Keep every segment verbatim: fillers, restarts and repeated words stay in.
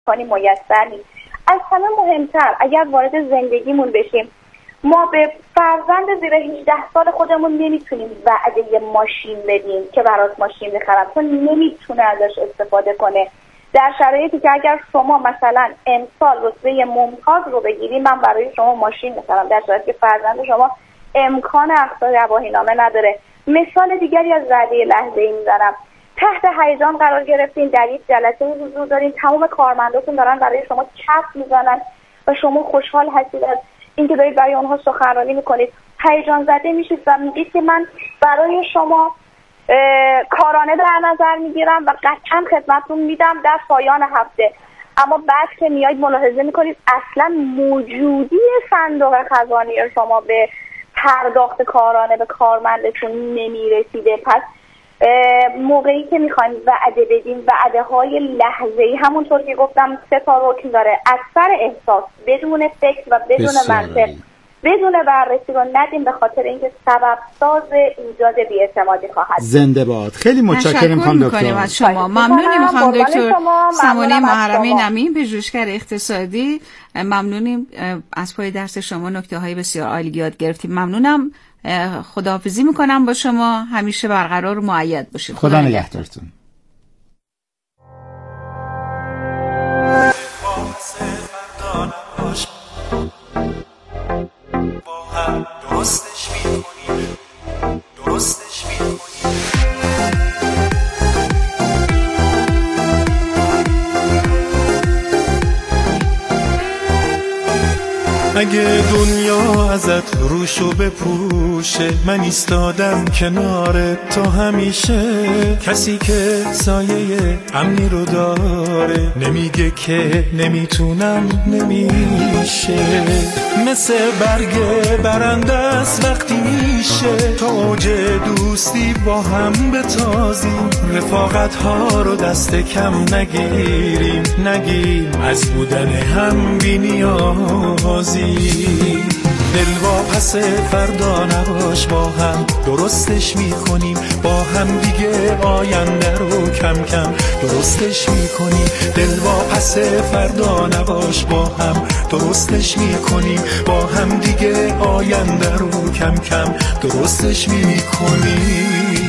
میسر نیست. از همه مهمتر اگر وارد زندگیمون بشیم، ما به فرزند زیر هجده سال خودمون نمیتونیم وعده ماشین بدیم که برات ماشین بخرم، چون نمیتونه ازش استفاده کنه. در شرایطی که اگر شما مثلا امسال رتبه ممتاز رو بگیری، من برای شما ماشین میخرم، در صورتی که فرزند شما امکان اقصای گواهینامه نداره. مثال دیگری از وعده لحظه‌ای میزنم. تحت هیجان قرار گرفتین، در یک جلسه حضور دارین، تمام کارمنداتون دارن برای شما کف میزنن و شما خوشحال هستید از اینکه دارید برای اونها سخنرانی میکنید. هیجان زده میشید و میگید که من برای شما کارانه در نظر میگیرم و قطعا خدمتتون میدم در پایان هفته. اما بعد که میایید ملاحظه میکنید اصلا موجودی صندوق خزانه شما به پرداخت کارانه به کارمندتون نمیرسیده. پس موقعی که میخوایم وعده بدیم، وعده های لحظه‌ای همونطور که گفتم سه تا رکن داره: اثر احساس، بدون فکر و بدون منطق، بدون بررسی رو ندیم، به خاطر اینکه سبب ساز ایجاد بی‌اعتمادی خواهد. زنده باد. خیلی متشکرم خانم دکتر از شما. ممنونیم خانم دکتر سماله محرمی نمین، پژوهشگر اقتصادی. ممنونیم از پای درس شما، نکته‌های بسیار عالی یاد گرفتیم. ممنونم. خداحافظی میکنم با شما. همیشه برقرار و مؤید باشید. خدا, خدا نگهدارتون. درستش میکنیم، درستش میکنیم. اگه دنیا ازت روشو بپوشه، من ایستادم کنار تو همیشه. کسی که سایه امنی رو داره نمیگه که نمیتونم، نمیشه. مثل برگ برنده است وقتی میشه تا اوج دوستی با هم بتازیم. رفاقت ها رو دست کم نگیریم، نگیم از بودن هم بی نیازی. دل واپس فردا نباش، با هم درستش میکنیم، با هم دیگه آینده رو کم کم درستش میکنیم. دل واپس فردا نباش، با هم درستش میکنیم، با هم دیگه آینده رو کم کم درستش میکنیم.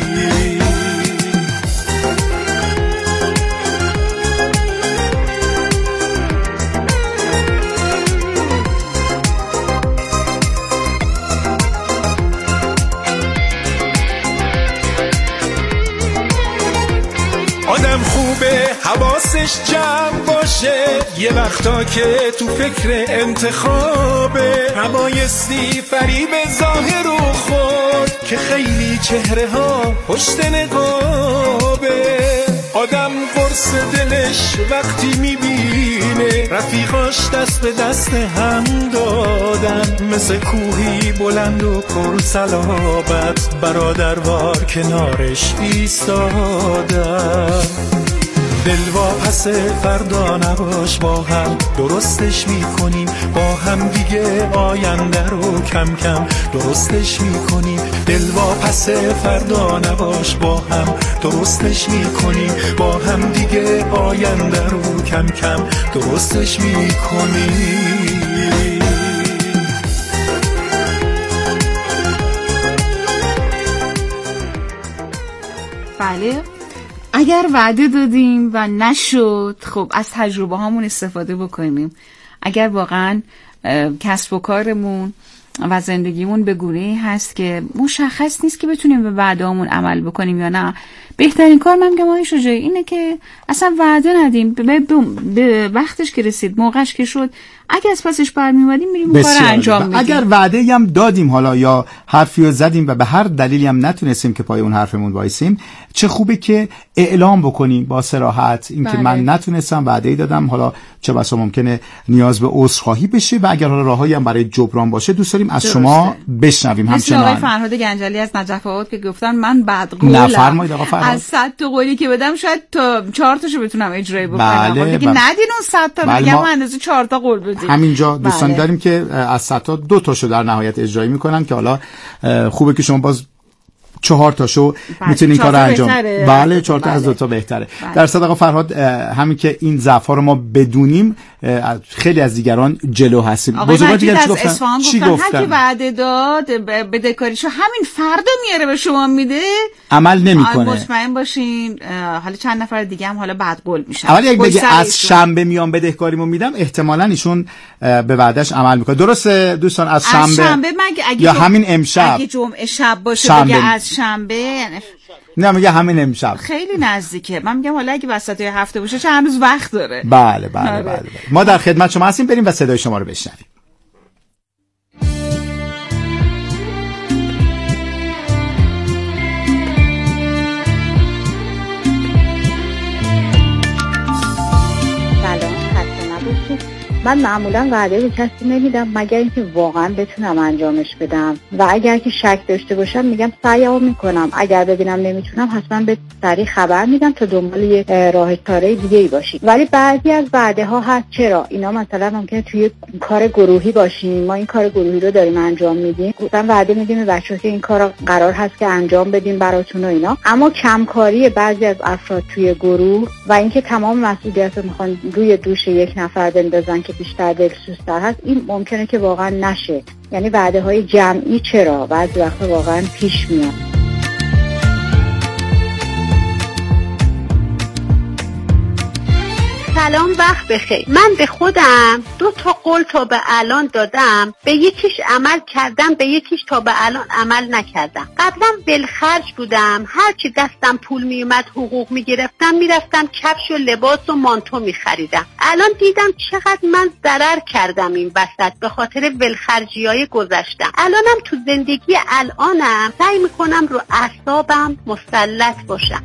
آدم خوبه حواسش جمع باشه، یه وقتا که تو فکر انتخابه. نبایستی فریب ظاهر و خود که خیلی چهره ها پشت نقابه. آدم قرص دلش وقتی میبینه رفیقاش دست به دست هم دادن، مثل کوهی بلند و پر صلابت برادروار کنارش ایستادن. دل واپس فردا نباش، با هم درستش میکنیم، با هم دیگه آینده رو کم کم درستش میکنیم. دل واپس فردا نباش، با هم درستش میکنیم، با هم دیگه آینده رو کم کم درستش میکنیم. بله، اگر وعده دادیم و نشد، خب از تجربه هامون استفاده بکنیم. اگر واقعا کسب و کارمون و زندگیمون به گونه‌ای هست که مشخص نیست که بتونیم به وعده‌هامون عمل بکنیم یا نه، بهترین کار من میگم آقای شجاعی اینه که اصلا وعده ندیم. به وقتش که رسید، موقعش که شد، اگه از پسش برمی‌اومدیم میریم کار انجام میدیم. اگر وعده هم دادیم حالا یا حرفی رو زدیم و به هر دلیلی هم نتونستیم که پای اون حرفمون وایسیم، چه خوبه که اعلام بکنیم با صراحت اینکه بله. من نتونستم، وعده‌ای دادم، حالا چه بسا ممکنه نیاز به عذرخواهی بشه و اگر حالا راهایی هم برای جبران باشه دوست داریم از درسته. شما بشنویم. همچنان آقای فرهاد گنجلی از نجف آباد که گفتن من بدقولم، نفرمایید آقا فرهاد. از صد تا قولی که بدم شاید تا چهار تاشو بتونم اجرا بکنم. بله دیگه ندین اون صد تا میگم من اندازه چهار تا قول بدید. همینجا دوستانی بله. داریم که از صد تا دو تاشو در نهایت اجرایی میکنن که حالا خوبه که شما باز چهار تاشو میتونین کار انجام. بله چهار تا از دو تا بهتره. بله. در صدق آقا همین که این ضعف ها رو ما بدونیم خیلی از دیگران جلو هستیم. بزرگان دیگه چی گفتن؟ چی گفتن؟ هر کی وعده داد بدهکاریشو همین فردا میاره به شما میده، عمل نمیکنه. مطمئن باشین حالا چند نفر دیگه هم حالا بعد قول میشن. اول یک بگه از شنبه میام بدهکاریمو میدم، احتمالاً ایشون به وعدهش عمل میکنه. درسته دوستان؟ از شنبه, از شنبه مگه اگه یا همین امشب، اگه جمعه شب باشه بگه از شنبه، یعنی نه میگه همین امشب. خیلی نزدیکه. من میگم حالا اگه وسط هفته باشه چه هنوز وقت داره. بله بله بله, بله. ما در خدمت شما هستیم، بریم و صدای شما رو بشنویم. من معمولا وعده به کسی نمیدم مگر اینکه واقعا بتونم انجامش بدم و اگر که شک داشته باشم میگم سعیمو میکنم، اگر ببینم نمیتونم حتما به سریع خبر میدم تا دنبال یک راه چاره دیگه ای باشی. ولی بعضی از وعده ها هست چرا اینا مثلا ممکنه توی کار گروهی باشیم، ما این کار گروهی رو داریم انجام میدیم، گفتم وعده میدیم به بچه‌ها که این کارو قرار هست که انجام بدیم براتون و اینا، اما کمکاری بعضی از افراد توی گروه و اینکه تمام مسئولیت رو میخوان روی دوش یک نفر بندازن که بیشتر دلسوزتر هست، این ممکنه که واقعا نشه. یعنی وعده های جمعی چرا بعضی وقتا واقعا پیش میاد. سلام، وقت بخیر. من به خودم دو تا قول تا به الان دادم، به یکیش عمل کردم، به یکیش تا به الان عمل نکردم. قبلا ولخرج بودم، هرچی دستم پول میومد حقوق میگرفتم میرفتم کفش و لباس و مانتو میخریدم. الان دیدم چقدر من ضرر کردم این وسط به خاطر ولخرجیای گذشتم. الانم تو زندگی الانم سعی میکنم رو اعصابم مسلط باشم.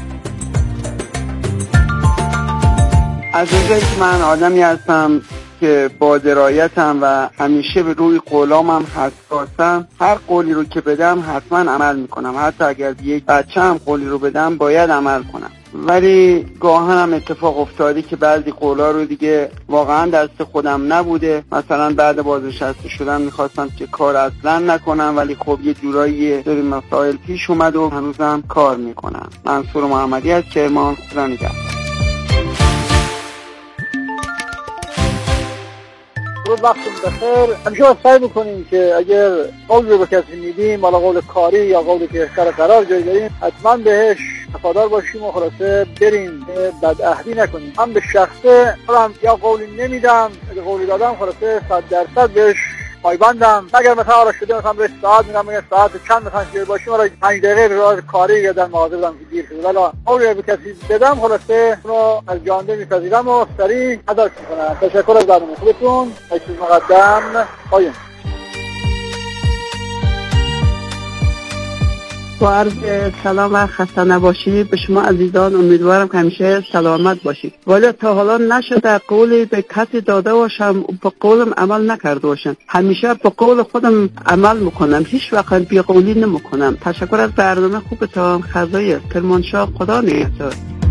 از اونجایی که من آدمی هستم که با درایتم و همیشه به روی قولامم حساسم، هر قولی رو که بدم حتما عمل میکنم، حتی اگر به یک بچه هم قولی رو بدم باید عمل کنم. ولی گاهن هم اتفاق افتادی که بعضی قولا رو دیگه واقعا دست خودم نبوده، مثلا بعد بازنشسته شدن میخواستم که کار اصلا نکنم، ولی خب یه جورایی سری مسائل پیش اومد و هنوزم کار میکنم. منصور محمدی از کرمان، خدا نگهدار. روز وقتتون بخیر. همیشه سعی میکنیم که اگر قولی رو به کسی میدیم، حالا قول کاری یا قولی که اختیار قرار جای داریم، حتما بهش وفادار باشیم و خلاصه بریم، بدعهدی نکنیم. من به شخصه خودم یا قولی نمیدم، اگه قولی دادم خلاصه صد درصد بهش پایبندم. اگر مثلا آرا شده مثلا به ساعت میدم، میگم ساعت چند مثلا که باشیم، حالا پنج دقیقه راه کاری یا در مغازه بودم که دیر شده، ولی قولی به کسی بدم خلاصه اونو از جانبه میپذیرم و سریع اداش میکنم. تشکر از برنامه خوبتون. تشکر مقدم. پایان. با عرض سلام و خسته نباشید به شما عزیزان. امیدوارم که همیشه سلامت باشید. ولی تا حالا نشده قولی به کسی داده باشم به قولم عمل نکرده باشم. همیشه به قول خودم عمل میکنم، هیچ وقت بی قولی نمیکنم. تشکر از برنامه خوبتان. خدای کرمانشاه، خدا نگهدار.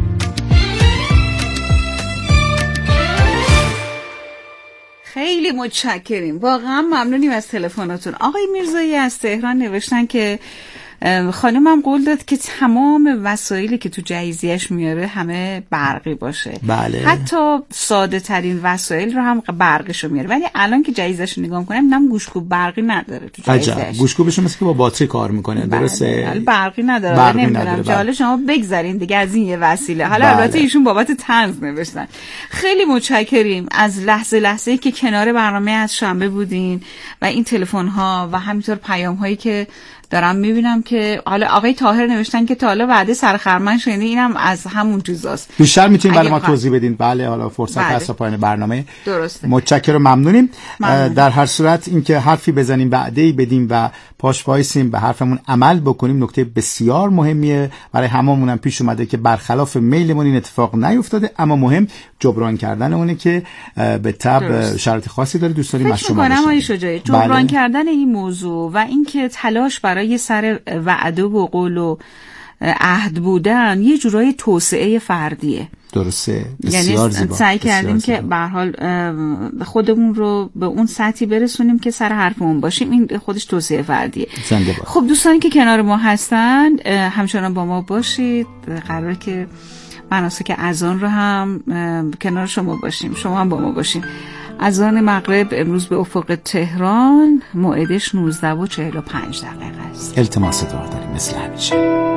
خیلی متشکریم، واقعا ممنونیم از تلفناتون. آقای میرزایی از تهران نوشتن که خانمم قول داد که تمام وسایلی که تو جهیزیه‌اش میاره همه برقی باشه. بله. حتی ساده ترین وسایل رو هم برقیشو میاره، ولی الان که جهیزش رو نگاه میکنم اینم گوشکوب برقی نداره تو جهیزش. عجب. گوشکوبش مثل که با باتری کار میکنه. درسته. بله. برقی نداره. برقی نمیدونم که حالا شما بگذارین دیگه از این یه وسیله. حالا بله. البته ایشون بابت طنز نوشتن. خیلی متشکریم از لحظه لحظه‌ای که کنار برنامه از شنبه بودین و این تلفن ها و همینطور پیام هایی که دارم میبینم که حالا آقای طاهر نوشتن که تا حالا وعده سرخرمن شده، اینم از همون جزاست. بیشتر میتونید برای ما توضیح بدین؟ بله حالا فرصت بله. هست تا پایان برنامه. درسته. متشکرم، ممنونیم. ممنون. در هر صورت اینکه حرفی بزنیم، وعده‌ای بدیم و پاش وایسیم به حرفمون عمل بکنیم نکته بسیار مهمیه. برای هممون هم پیش اومده که برخلاف میلمون این اتفاق نیفتاده، اما مهم جبران کردن اونه که به تبع شرط خاصی داره. دوست داریم از شما فکر می‌کنم آقای شجاعی جبران بله. کردن این موضوع و اینکه تلاش برای سر وعده و قول و عهد بودن یه جورای توسعه فردیه. درسته، بسیار یعنی سعی کردیم که به هر حال خودمون رو به اون سطحی برسونیم که سر حرفمون باشیم. این خودش توصیه فردیه. خب دوستانی که کنار ما هستن همچنان با ما باشید. قراره که مناسک اذان رو هم کنار شما باشیم، شما هم با ما باشیم. اذان مغرب امروز به افق تهران موعدش نوزده و چهل و پنج دقیقه است. التماس دعا داریم مثل همیشه.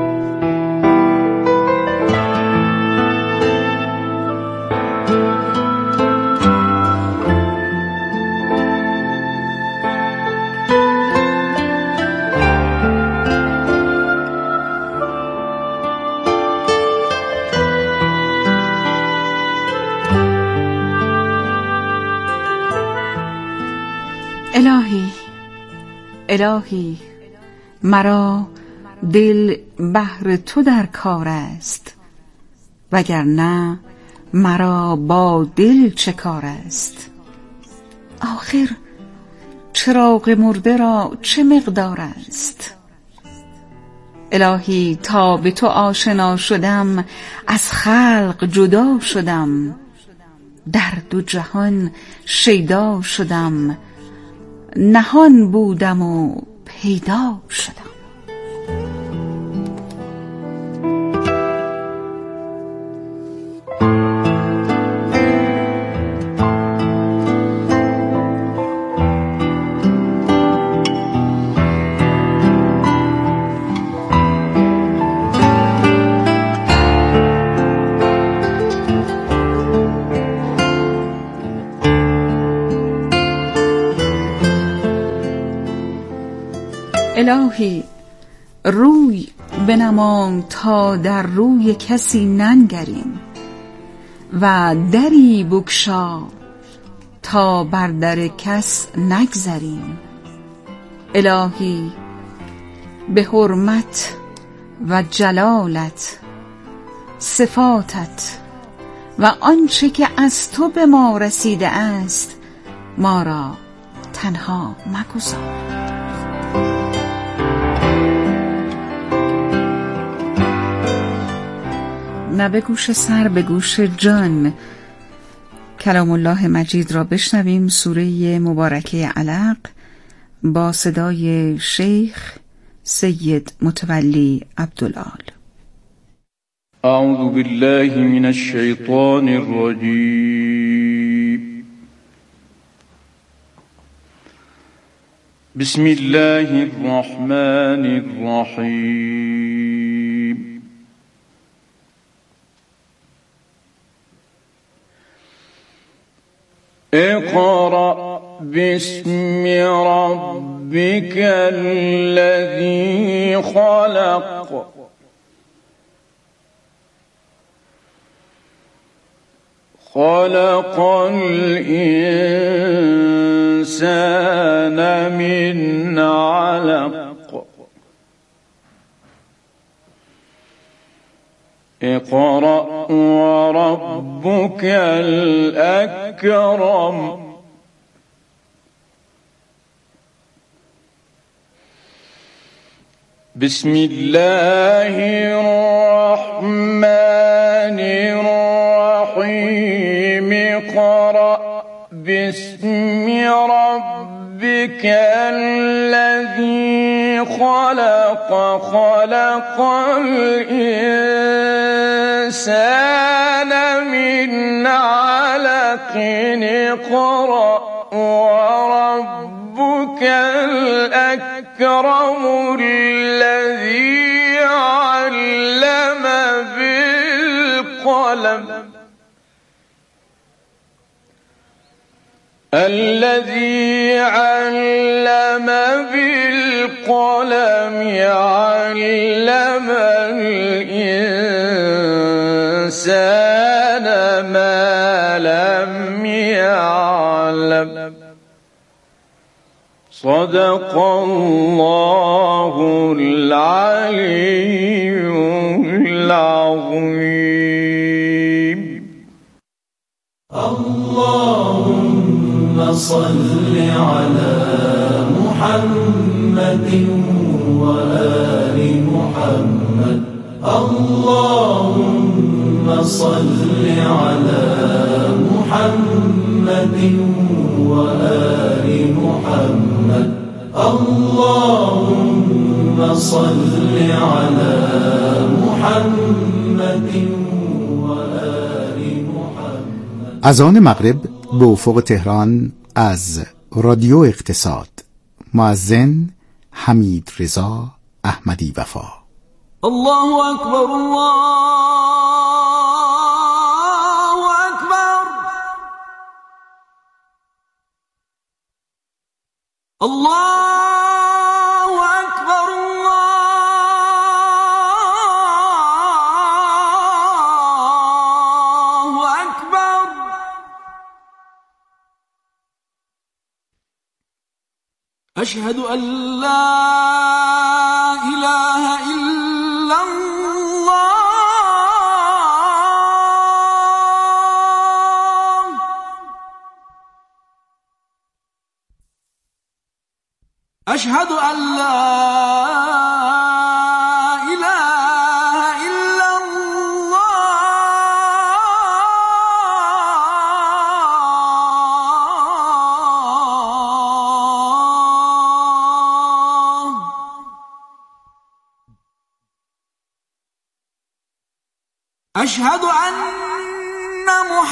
الهی الهی مرا دل بهر تو در کار است، وگرنه مرا با دل چه کار است. آخر چراغ مرده را چه مقدار است. الهی تا به تو آشنا شدم از خلق جدا شدم، در دو جهان شیدا شدم، نهان بودم و پیدا شدم. الهی روی بنما تا در روی کسی ننگریم، و دری بگشا تا بر در کس نگذریم. الهی به حرمت و جلالت، صفاتت و آنچه که از تو به ما رسیده است ما را تنها مگذار. نه به گوش سر، به گوش جان. کلام الله مجید را بشنویم. سوره مبارکه علق با صدای شیخ سید متولی عبدالعال. اعوذ بالله من الشیطان الرجیم. بسم الله الرحمن الرحیم. اقرأ باسم ربك الذي خلق خلق الإنسان من علق اقرأ وربك الأكرم بسم الله الرحمن الرحيم اقرأ باسم ربك الذي خلق خلق الإنسان من علق اقرأ وربك الأكرم الذي علم بالقلم الذي علم بالقلم علم الإنسان ما لم يعلم صدق الله العلي العظيم. اللهم صل على محمد وآل محمد. اللهم صل على محمد وآل محمد اللهم صل على محمد وآل محمد. اذان مغرب به افق تهران از رادیو اقتصاد. مؤذن حمید رضا احمدی وفا. الله اکبر الله اکبر الله اکبر الله اکبر. اشهد ان لا اله الا الله. اشهد ان لا اله الا الله. اشهد ان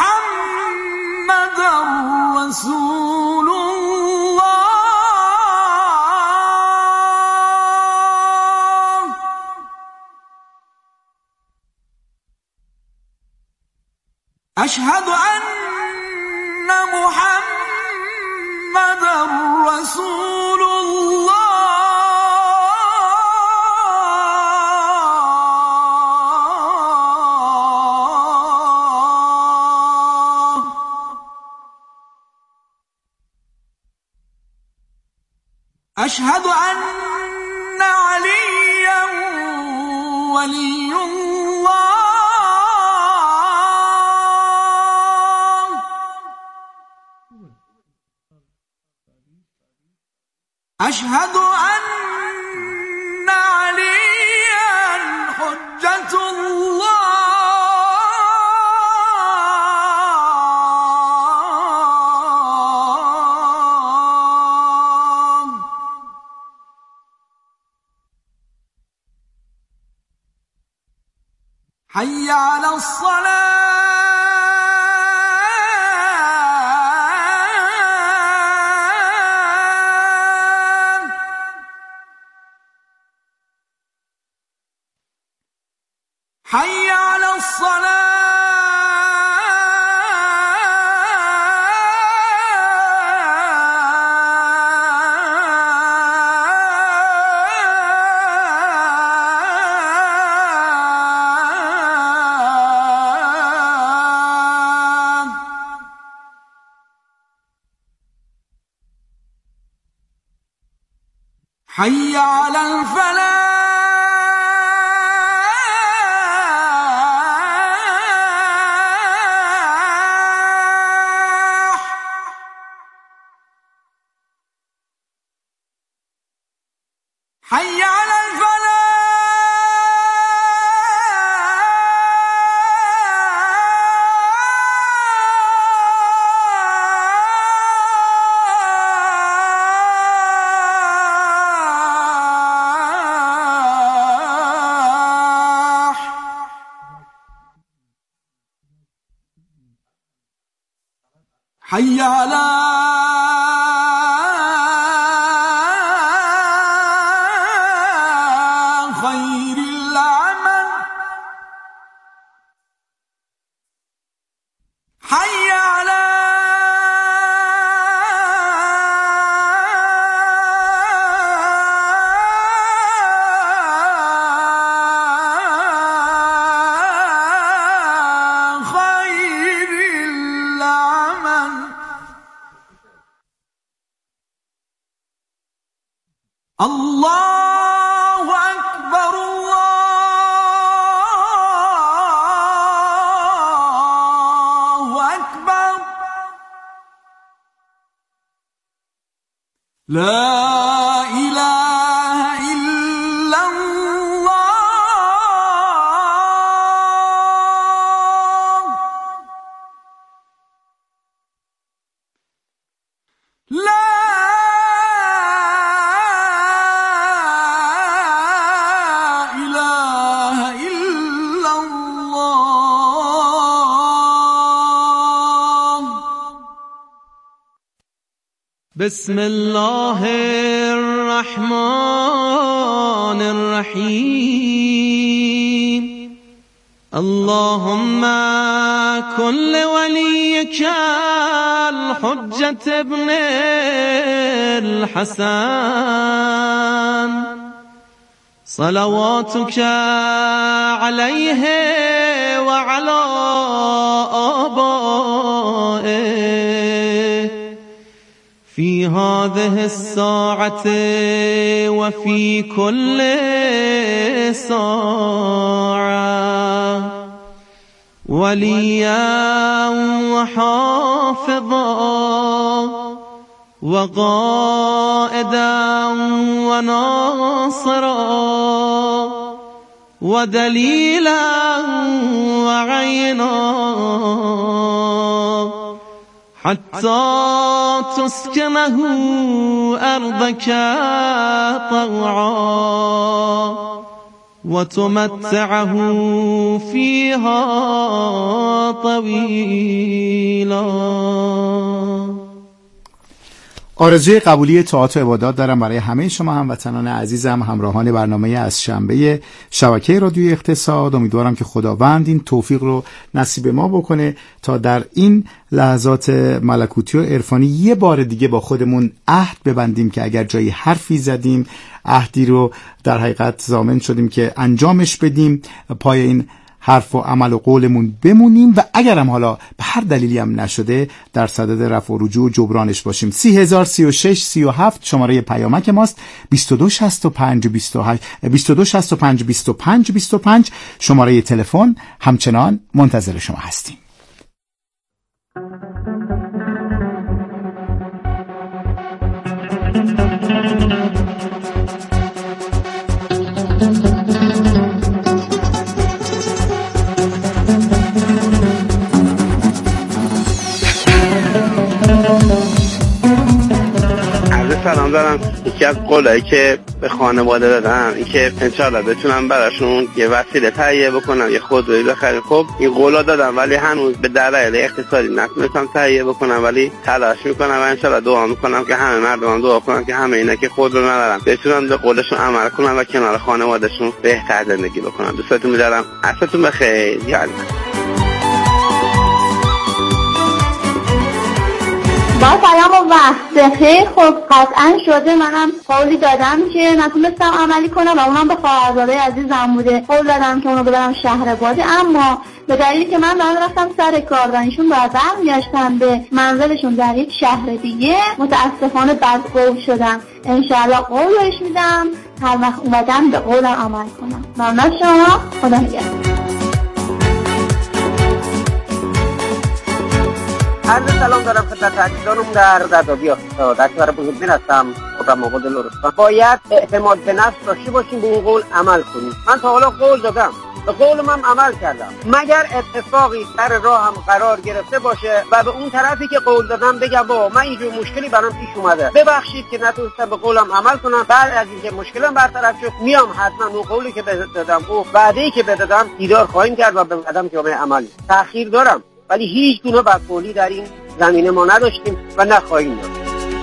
محمدا رسول الله. اشهد ان محمدا رسول الله. اشهد ان عليا ولي الله. اشهد ان عليا حجة الله. حي على الصلاة. حي على الصلاة. حي على الفلاح. حي على الفلاح. حي على خير العمل. حي على خير العمل. الله أكبر الله أكبر. لا إله إلا الله. لا اله الا الله. بسم الله الرحمن الرحیم. اللهم كن وليك الحجة ابن الحسن صلواتك عليه وعلى آبائه في هذه الساعة وفي كل ساعة وليا وحافظا وقائدا وناصرا ودليلا وعينا حتى تسكنه أرضك طوعا وتمتعه فيها طويلا. آرزوی قبولی طاعات و عبادات دارم برای همه شما هموطنان عزیزم، همراهان برنامه از شنبه شبکه رادیوی اقتصاد. امیدوارم که خداوند این توفیق رو نصیب ما بکنه تا در این لحظات ملکوتی و عرفانی یه بار دیگه با خودمون عهد ببندیم که اگر جایی حرفی زدیم، عهدی رو در حقیقت ضامن شدیم که انجامش بدیم، پای این حرف و عمل و قولمون بمونیم و اگر هم حالا به هر دلیلی هم نشده در صدد رفع و رجوع و جبرانش باشیم. سی هزار سی و شش سی و هفت شماره پیامک ماست. بیست و دو شصت و پنج بیست و هشت بیست و دو شصت و پنج بیست و پنج بیست و پنج شماره تلفن. همچنان منتظر شما هستیم. سلام دارم. یکی از قولایی که به خانواده دادم این که انشالله بتونم براشون یه وسیله تهیه بکنم، یه خودرویی بخریم. خب این قولا دادم ولی هنوز به دلایل اقتصادی نتونستم تهیه بکنم، ولی تلاش میکنم و انشالله دعا میکنم که همه مردم دعا کنن که همه اینا که خودرو ندارن بتونن به قولشون عمل کنن و کنار خانوادهشون بهتر زندگی بکنن. دوستتون می‌دارم. عصرتون بخیر. یعنی با سلام و وقت بخیر. خب قطعا شده، منم قولی دادم که نتونستم عملی کنم و اونم به خواهرزاده عزیزم بوده. قول دادم که اونو ببرم شهربادی، اما به دلیلی که من دارم رفتم سر کار و ایشون باید برمیگشتن به منزلشون در یک شهر دیگه، متاسفانه بد قول شدم. انشاءالله قول بهش میدم هر وقت اومدم به قولم عمل کنم. ممنون شما. خدا نگهدار. عرض سلام دارم خدمت عزیزانم در ردابی اقتصاد. در کشور بزرگدین هستم. خودم آقای لرستان. باید اعتماد به نفس داشته باشیم، به اون قول عمل کنیم. من تا حالا قول دادم، به قولم هم عمل کردم، مگر اتفاقی سر راهم قرار گرفته باشه و به اون طرفی که قول دادم بگم با من اینجور مشکلی برام پیش اومده، ببخشید که نتونستم به قولم عمل کنم. بعد از اینکه مشکلم برطرف شد میام حتما اون قولی که دادم، اون وعده‌ای که بدادم دیدار خواهیم کرد و به قدم جامعه عمل. تأخیر دارم ولی هیچ گونه بدقولی در این زمینه ما نداشتیم و نخواهیم داشت.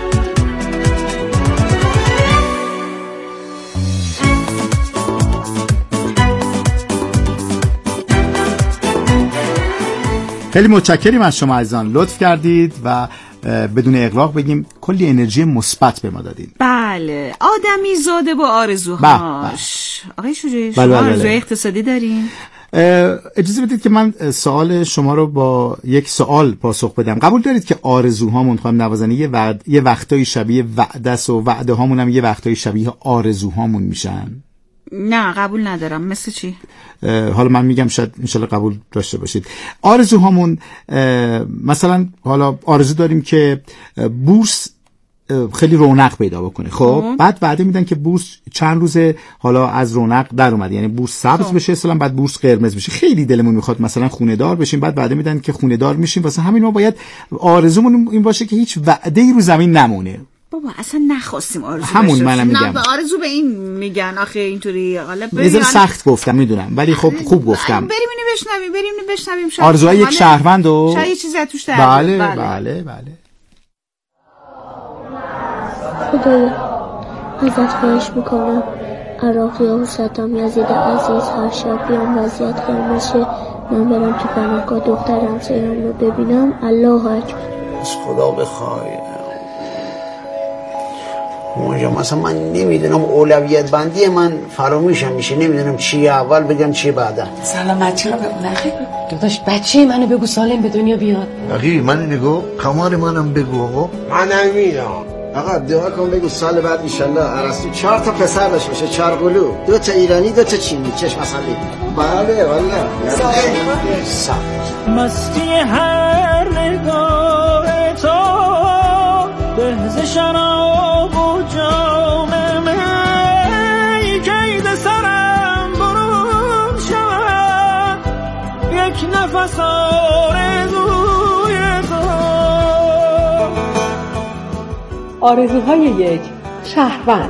خیلی متشکریم از شما عزیزان، لطف کردید و بدون اغراق بگیم کلی انرژی مثبت به ما دادید. بله، آدمی زاده با آرزوهاش. آقای شجاعی، شما آرزوی اقتصادی دارین؟ اجازه بدید که من سوال شما رو با یک سوال پاسخ بدم. قبول دارید که آرزوهامون خانم نوازنی یه وقت یه وقتایی شبیه وعده است و وعده هامون هم یه وقتایی شبیه آرزوهامون میشن؟ نه قبول ندارم. مثل چی؟ حالا من میگم شاید انشالله قبول داشته باشید. آرزوهامون مثلا حالا آرزو داریم که بورس خیلی رونق پیدا بکنه. خب بعد وعده میدن که بورس چند روز حالا از رونق در اومد، یعنی بورس سبز بشه اصلا، بعد بورس قرمز بشه. خیلی دلمون میخواد مثلا خونه دار بشیم، بعد وعده میدن که خونه دار میشیم. واسه همین ما باید آرزومون این باشه که هیچ وعده‌ای رو زمین نمونه. بابا اصلا نخواستیم آرزو همون منم میگم. نه آرزو به این میگن آخه اینطوری. حالا بریم سخت گفتم میدونم، ولی خب خوب گفتم. بریم اینو بشنویم، بریم اینو بشنویم. شاید آرزوهای یک شهروند و شاید یه چیزی توش در بله بله بله, بله. خدایا ازت خواهش میکنم عراقی ها و صدام یزید عزیز هر شب بیان وضعیت قرمز شه، من برم تو پناهگاه دختر همسایه‌ام رو ببینم. الله اکبر. از خدا بخوای اونجا مثلا من نمیدونم اولویت بندی من فراموشم میشه، نمیدونم چیه اول بگم چیه بعدا. سلامتی رو بگو نخی داداش، بچه منو بگو سالم به دنیا بیاد. نخی من نگو کمار منم بگو. آقا من نمیدونم آقا دعا کن بگو سال بعد انشالله ارسطو چهار تا پسر داشته باشه، چهار قلو، دو تا ایرانی دو تا چینی، چشم اصلی. بله والله مستی هر نگاه تو به شراب و جام می کید سرم برون شود یک نفس آرزوی تو. آرزوهای یک شهروند.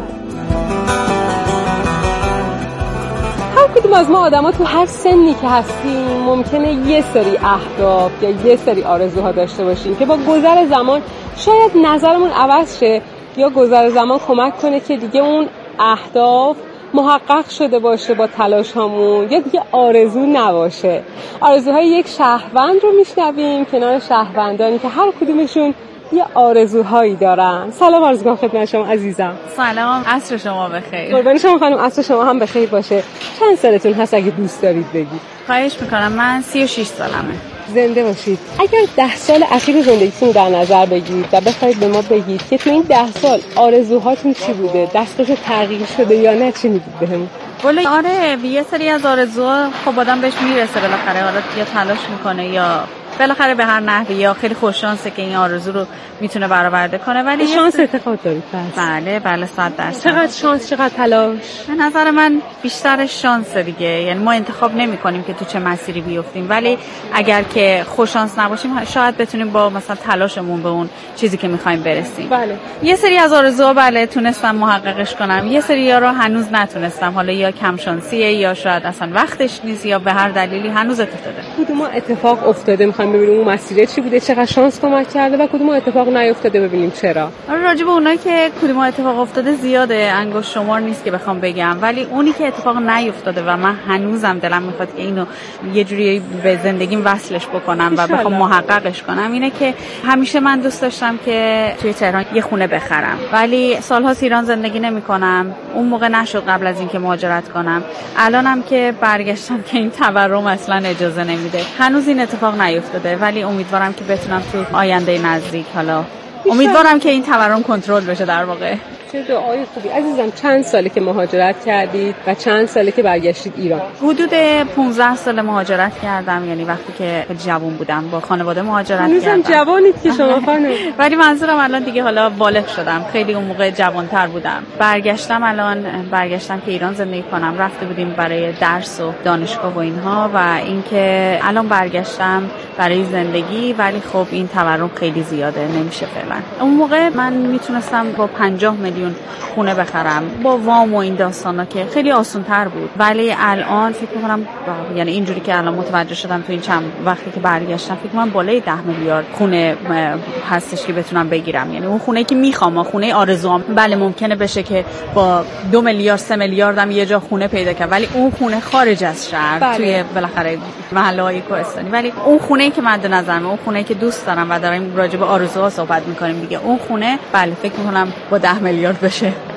هر کدوم از ما آدم ها تو هر سنی که هستیم ممکنه یه سری اهداف یا یه سری آرزوها داشته باشیم که با گذر زمان شاید نظرمون عوض شه یا گذر زمان کمک کنه که دیگه اون اهداف محقق شده باشه با تلاش هامون یا دیگه آرزو نباشه. آرزوهای یک شهروند رو میشنویم کنار شهروندانی که هر کدومشون یه آرزوهایی دارن. سلام عرض می‌کنم خدمت شما عزیزم. سلام، عصر شما بخیر. قربان شما خانم، عصر شما هم بخیر باشه. چند سالتون هست اگه دوست دارید بگید؟ خواهش میکنم. من سی و شش سالمه. زنده باشید. اگر ده سال اخیر زندگیتون رو در نظر بگیرید و بخواید به ما بگید که تو این ده سال آرزوهاتون چی بوده، دستش تغییر شده یا نه، چی میگید بهمون؟ ولی آره یه سری از آرزوها خب آدم بهش میرسه بالاخره، حالا یا تلاش میکنه یا بالاخره به هر نحوی یا خیلی خوش شانسه که این آرزو رو میتونه برآورده کنه. ولی شانس اعتقاد دارید؟ بله بله صد درصد. چقدر شانس چقدر تلاش؟ به نظر من بیشتر شانس دیگه، یعنی ما انتخاب نمی کنیم که تو چه مسیری بیفتیم، ولی اگر که خوش شانس نباشیم شاید بتونیم با مثلا تلاشمون به اون چیزی که میخوایم برسیم. بله. یه سری از آرزوها بله تونستم محققش کنم، یه سری ها رو هنوز نتونستم، حالا یا کم شانسیه یا شاید اصلا وقتش نیست یا به هر دلیلی هنوز افتاده. کدوم اتفاق افتاده میخوایم ببینیم اون مسیر چی بوده، چقدر شانس کمک کرده و کدوم اتفاق نیفتاده ببینیم چرا. راجع به اونایی که کدوم اتفاق افتاده زیاده، انگشت شمار نیست که بخوام بگم، ولی اونی که اتفاق نیفتاده و من هنوزم دلم میخواد که اینو یه جوری به زندگیم وصلش بکنم و بخوام محققش کنم اینه که همیشه من دوست داشتم که توی تهران یه خونه بخرم، ولی سال‌ها ایران زندگی نمی‌کنم. اون موقع نشد قبل از اینکه مهاجرت کنم. الانم که برگشتم که این تورم اصلا اجازه نمیده. هنوز این اتفاق نیفتاده، ولی امیدوارم که بتونم تو آینده نزدیک، حالا امیدوارم که این تورم کنترل بشه در واقع. چه دعای خوبی. عزیزم چند ساله که مهاجرت کردید و چند ساله که برگشتید ایران؟ حدود پانزده سال مهاجرت کردم، یعنی وقتی که جوان بودم با خانواده مهاجرت کردم. جوانید که شما خانم. ولی منظورم الان دیگه حالا بالغ شدم، خیلی اون موقع جوان‌تر بودم. برگشتم الان برگشتم که ایران زندگی کنم. رفته بودیم برای درس و دانشگاه و اینها و اینکه الان برگشتم برای زندگی، ولی خب این تورم خیلی زیاده نمیشه فعلا. اون موقع من میتونستم با پنجاه میلیون خونه بخرم با وام و این داستانا که خیلی آسان‌تر بود، ولی الان فکر می‌کنم یعنی اینجوری که الان متوجه شدم تو این چند وقتی که برگشتم فکر کنم بالای ده میلیارد خونه هستش که بتونم بگیرم. یعنی اون خونه که میخوام، خونه آرزوام، بله ممکنه بشه که با دو میلیارد سه میلیاردم یه جا خونه پیدا کنم، ولی اون خونه خارج از شهر بله. توی بالاخره محله‌های کوهستانی، ولی اون خونه‌ای که مد نظرم، اون خونه‌ای که دوست دارم و داریم راجع به آرزوها صحبت می‌کنیم دیگه، اون خونه بله فکر می‌کنم با ده میلیارد بشه.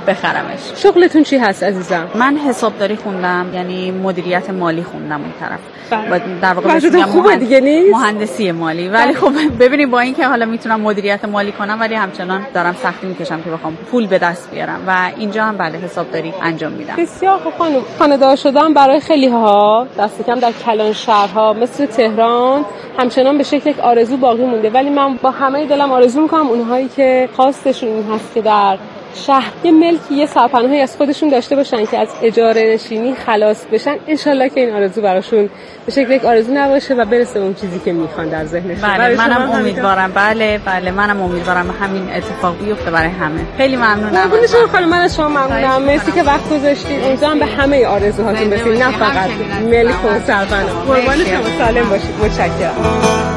بخرمش. شغلتون چی هست عزیزم؟ من حسابداری خوندم، یعنی مدیریت مالی خوندم اون طرف. بله. در واقع خوبه دیگه نیست؟ مهندسی مالی. ولی خب ببینید با اینکه حالا میتونم مدیریت مالی کنم ولی همچنان دارم سختی میکشم که بخوام پول به دست بیارم و اینجا هم بله حسابداری انجام میدم. بسیار خوب خانم. خانه‌دار شدن برای خیلی ها دست کم در کلان شهرها مثل تهران همچنان به شکل یک آرزو باقی مونده، ولی من با همه دلم آرزو میکنم اونهایی که خواستشون این هست که در شهر یه ملکی یه سرپناهی از خودشون داشته باشن که از اجاره نشینی خلاص بشن. انشالله که این آرزو براشون به شکل یک آرزو نباشه و برسه اون چیزی که میخوان در ذهنشون. بله منم امیدوارم. بله بله منم امیدوارم همین اتفاق بیفته برای همه. خیلی ممنونم. قربون شما خانم. من از شما ممنونم. مرسی که وقت گذاشتید. امیدوارم به همه آرزوهاتون برسید، نه فقط ملک و سرپناه. قربان شما. سالم باشید. متشکرم.